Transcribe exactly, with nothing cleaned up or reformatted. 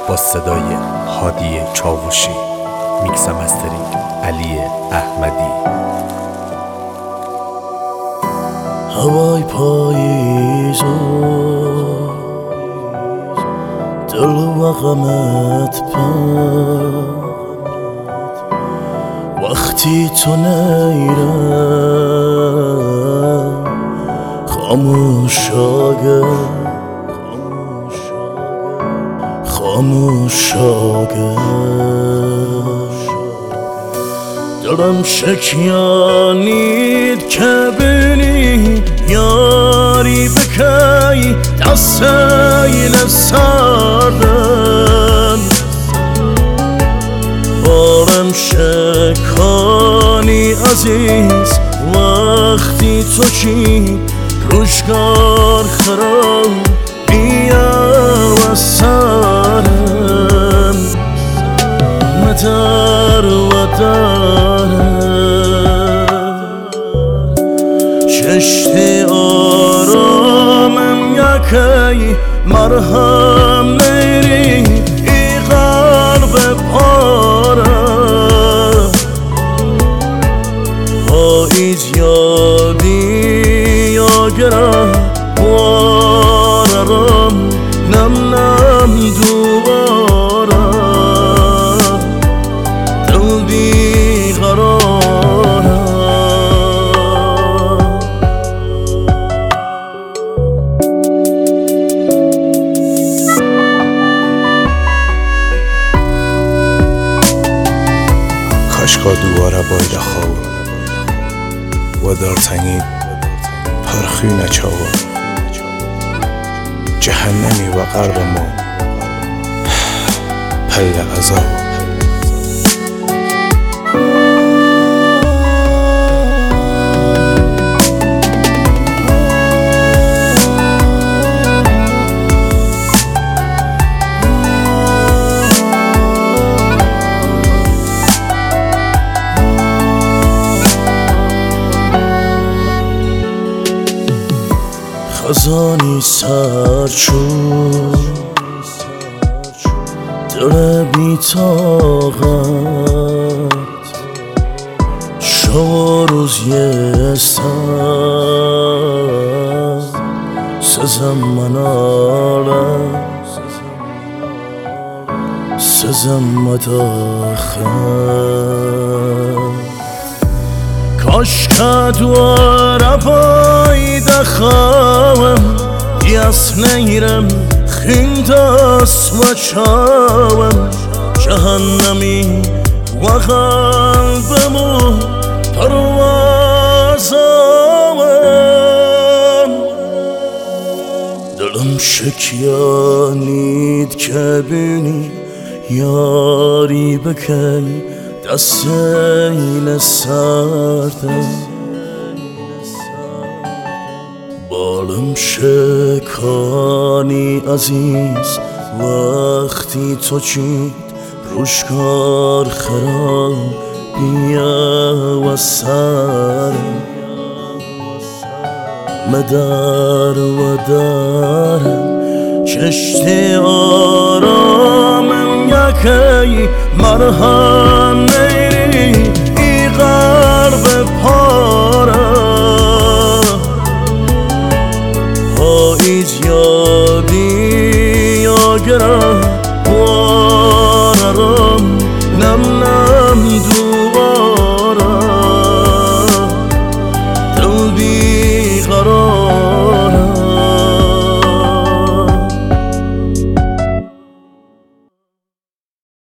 با صدای هادی چاوشی، میکس مسترینگ علی احمدی. هوای پاییزو دل و غمت پر وقتی تو نیرم خاموش آگه خاموش آگه دلم شکیانید که بینی یاری بکی دستین سردم بارم شکانی عزیز وقتی تو چی روشگار خرام بیا و سرم مدر و درم چشتی آرامم یکی مرهم نیری ای قلب پاره پاییز یادی یا گره بارم نم نم دوباره دل بی قراره کاشکا دوباره باید خواب و در تنگید پرخی نچاوم جهنمی و غرب ما پی عذاب. خزانی سر شد دل بی طاقت شب روز یه سر سزم منالم سزم مداخل کاش که دواره پایده خواهم یس نیرم خیندست و چاوم جهنمی و قلبمو پروازم دلم شکیانید که بینی یاری بکی دستین سردم بالم شکانی عزیز وقتی تو چید روشگار خراب بیا و سرم مدر و درم چشتی آرامم یکی مرهم نیری ای غرب پاره پاییز یادی یا گره